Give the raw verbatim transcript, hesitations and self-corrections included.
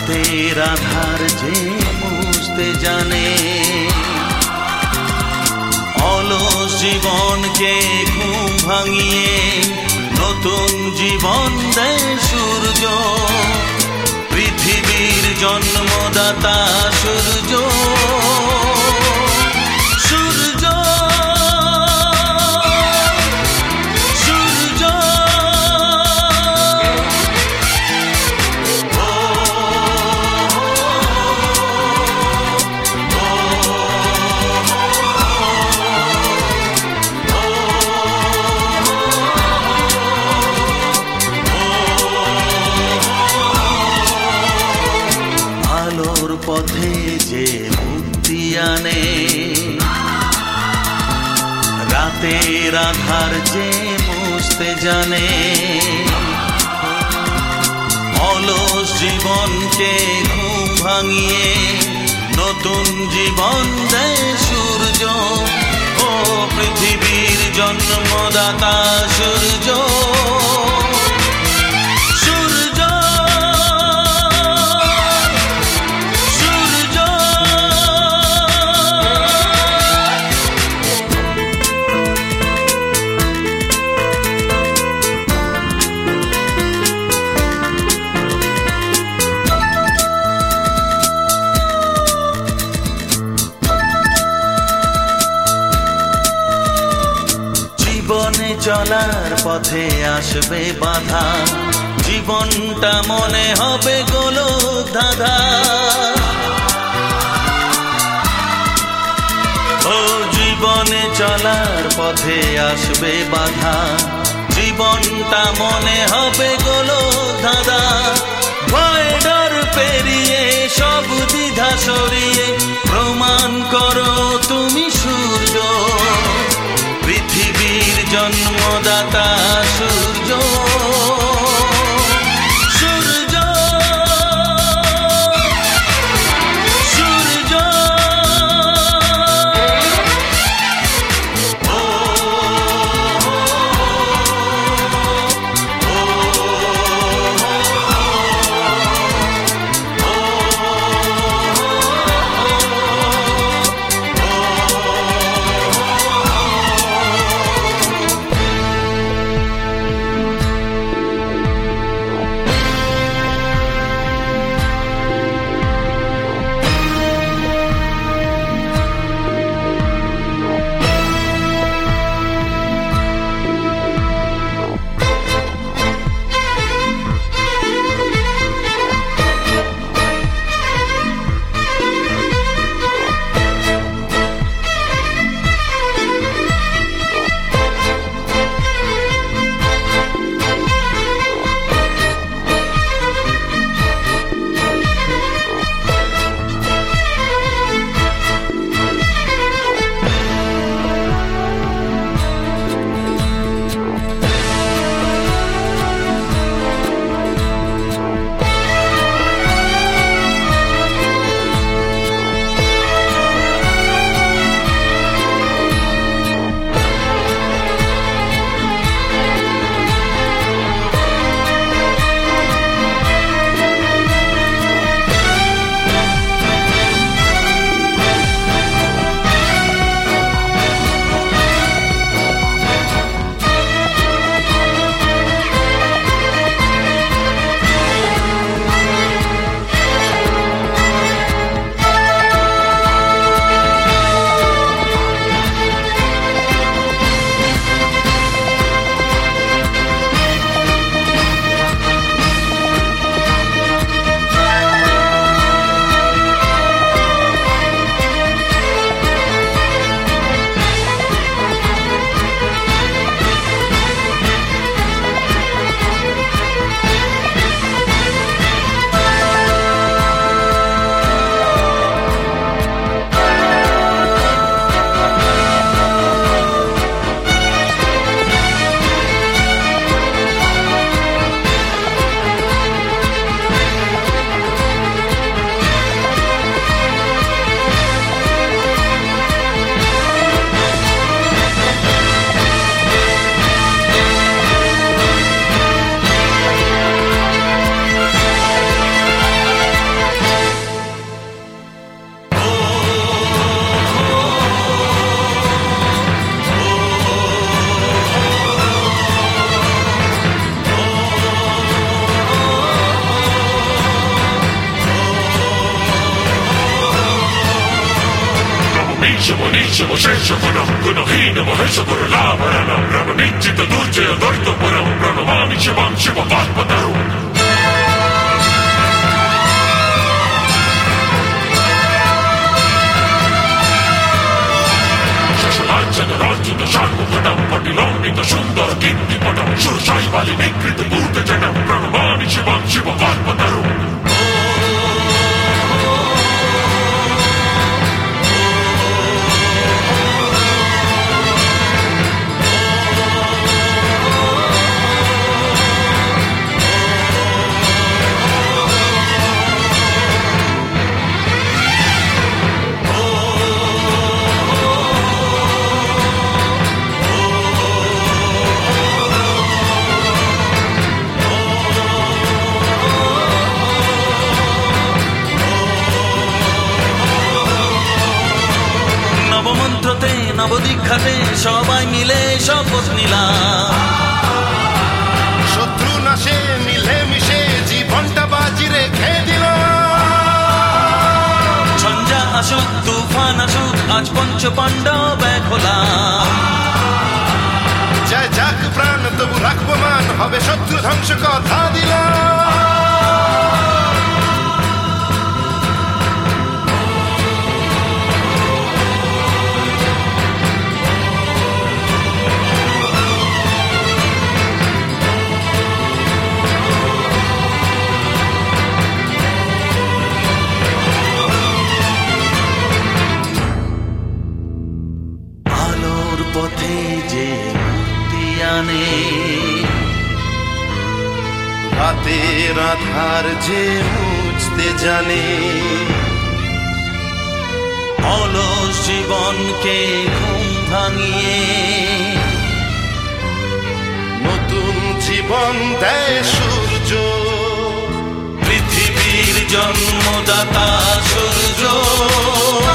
রাতের আধার যে মুছতে জানে, অলস জীবনকে ঘুম ভাঙিয়ে নতুন জীবন দেয় সূর্য, পৃথিবীর জন্মদাতা সূর্য। আলোর পথে যে মুক্তি আনে, রাতের আধার যে মুছতে জানে, অলস জীবনকে ঘুম ভাঙিয়ে নতুন জীবন দেয় সূর্য, ও পৃথিবীর জন্মদাতা সূর্য। জীবনে চলার পথে আসবে বাধা, জীবনটা মনে হবে গোলক ধাঁধা। ও জীবনে চলার পথে আসবে বাধা, জীবনটা মনে হবে গোলক ধাঁধা। ভয় ডর পেরিয়ে সব দ্বিধা সরিয়ে প্রমাণ করো তুমি সূর্য, পৃথিবীর জন্মদাতা সূর্য। সূর্য সূর্য ও ও ও Ramanisha, Manisha, Shesha, Panam, Gunahina, Maheshapura, Lavaranam, Ramanijita, Durjaya, Dartapuram, Pranamani, Shivam, Shiva, Vatpataru. Shashalanjana, Sharmukhadam, Patilomita, Sundar, Kinti, Padam, Shurshai, Nikrita, Bhuta, Janam, Pranamani, Shivam, Shiva, Vatpataru. নবদীক্ষাতে সবাই মিলে শপথ নিলাম, শত্রু নাশে মিলে মিশে জীবনটা বাজি রেখে দিলাম। ঝঞ্ঝা আসুক তুফান আসুক আজ পঞ্চ পাণ্ডব এক হলাম। যায় যাক প্রাণ তবু রাখবো মান, হবে শত্রু ধ্বংস কথা দিলাম। পথে যে মুক্তি আনে, রাতের আধার যে মুছতে জানে, অলস জীবনকে ঘুম ভাঙিয়ে নতুন জীবন দেয় সূর্য, পৃথিবীর জন্মদাতা সূর্য।